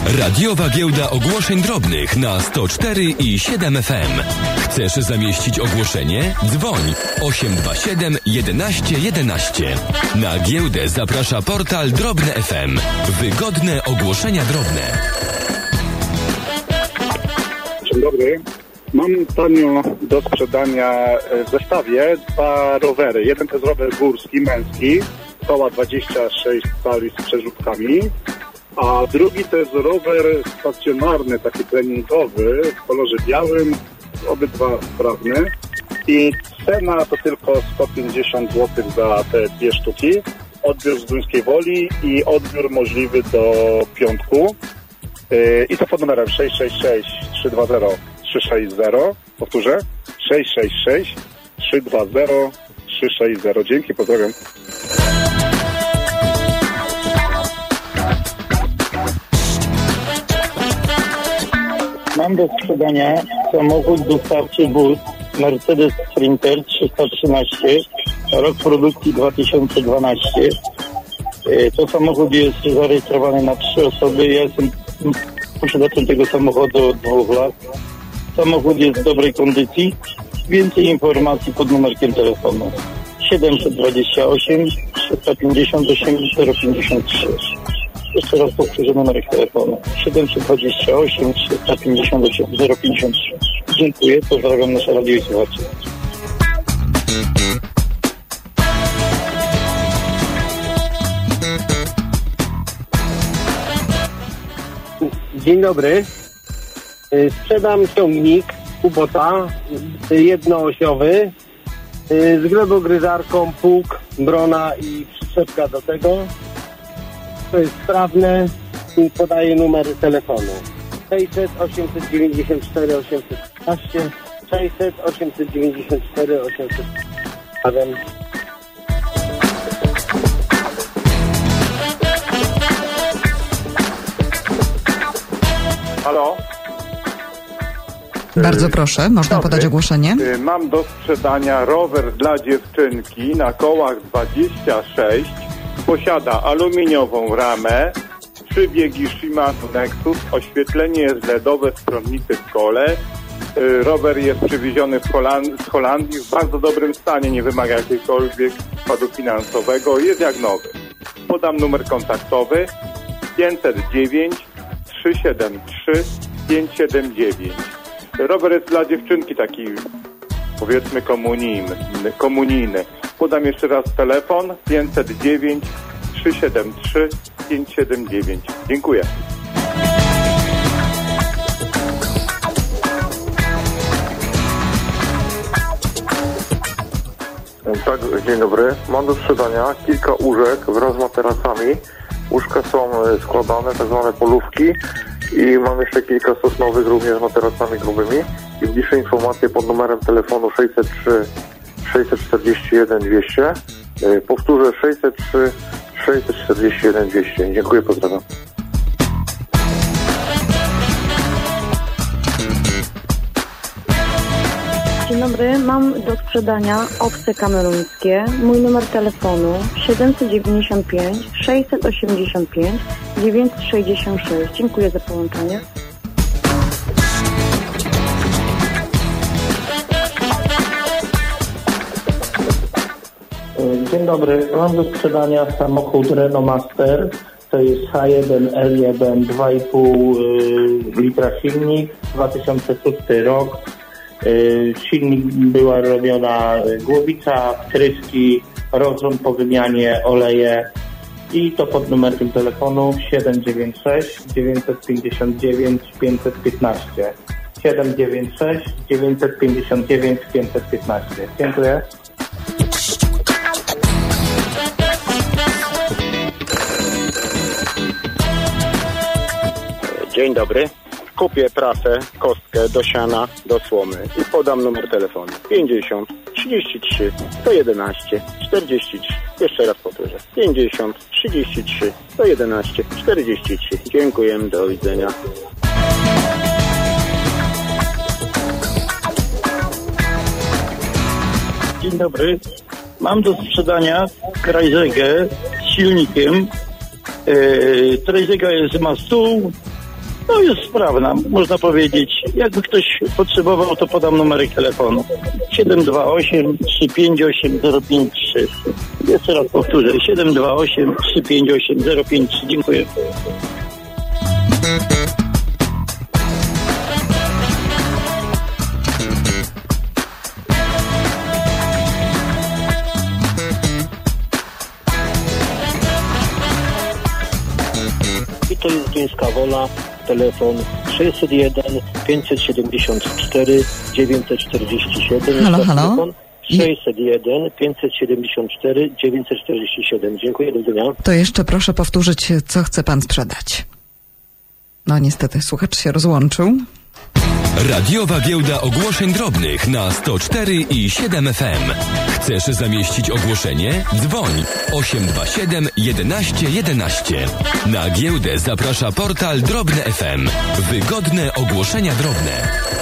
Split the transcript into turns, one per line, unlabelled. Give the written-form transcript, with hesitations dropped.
Radiowa giełda ogłoszeń drobnych na 104,7 FM. Chcesz zamieścić ogłoszenie? Dzwoń 827 11 11. Na giełdę zaprasza portal Drobne FM. Wygodne ogłoszenia drobne.
Dzień dobry. Mam tanio do sprzedania w zestawie 2 rowery. Jeden to jest rower górski, męski, koła 26 cali z przerzutkami, a drugi to jest rower stacjonarny, taki treningowy, w kolorze białym, obydwa sprawne. I cena to tylko 150 zł za te 2 sztuki. Odbiór z Duńskiej Woli i odbiór możliwy do piątku. I to pod numerem 666 320 360. Powtórzę. 666 320 360. Dzięki, pozdrawiam.
Mam do sprzedania samochód dostawczy BUS Mercedes Sprinter 313, rok produkcji 2012. To samochód jest zarejestrowany na 3 osoby. Ja jestem posiadaczem tego samochodu od 2 lat. Samochód jest w dobrej kondycji. Więcej informacji pod numerkiem telefonu 728 358 053. Jeszcze raz powtórzę numerek telefonu 728 358 053. Dziękuję, pozdrawiam nasze radio i słuchaczy.
Dzień dobry. Sprzedam ciągnik Kubota jednoosiowy z glebogryzarką, pług, brona i przyczepka do tego. To jest sprawne i podaję numer telefonu 600 894 815 600 894 815.
Halo?
Bardzo proszę, można podać ogłoszenie.
Mam do sprzedania rower dla dziewczynki na kołach 26. Posiada aluminiową ramę, 3 biegi Shimano Nexus, oświetlenie jest LEDowe, stronnicy w kole. Rower jest przywieziony z Holandii w bardzo dobrym stanie, nie wymaga jakiegokolwiek wkładu finansowego, jest jak nowy. Podam numer kontaktowy 509 373 579. Rower jest dla dziewczynki taki, powiedzmy, komunijny. Podam jeszcze raz telefon 509 373 579. Dziękuję.
Tak, dzień dobry. Mam do sprzedania kilka łóżek wraz z materacami. Łóżka są składane, tak zwane polówki, i mam jeszcze kilka sosnowych również z materacami grubymi. I bliższe informacje pod numerem telefonu 603 641 200. Powtórzę 603 641 200. Dziękuję, pozdrawiam.
Dzień dobry, mam do sprzedania owce kameruńskie. Mój numer telefonu 795 685 966. Dziękuję za połączenie.
Dzień dobry, mam do sprzedania samochód Renault Master. To jest H1L1 2,5 litra silnik, 2006 rok. Silnik była robiona głowica, wtryski, rozrząd po wymianie, oleje, i to pod numerem telefonu 796 959 515. 796 959 515. Dziękuję.
Dzień dobry. Kupię prasę, kostkę do siana, do słomy i podam numer telefonu 50 33 111 43. Jeszcze raz powtórzę 50 33 111 43. Dziękuję, do widzenia.
Dzień dobry. Mam do sprzedania Krajzegę z silnikiem. Krajzega ma stół, No jest sprawna, można powiedzieć. Jakby ktoś potrzebował, to podam numerek telefonu. 728 358 053. Jeszcze raz powtórzę. 728 358 053. Dziękuję.
I to jest Duńska Wola, telefon 601 574 947.
Halo.
Telefon 601 574 947. Dziękuję, do widzenia.
To jeszcze proszę powtórzyć, co chce pan sprzedać. No niestety, słuchacz się rozłączył.
Radiowa Giełda Ogłoszeń Drobnych na 104,7 FM. Chcesz zamieścić ogłoszenie? Dzwoń 827 11 11. Na giełdę zaprasza portal Drobne FM. Wygodne ogłoszenia drobne.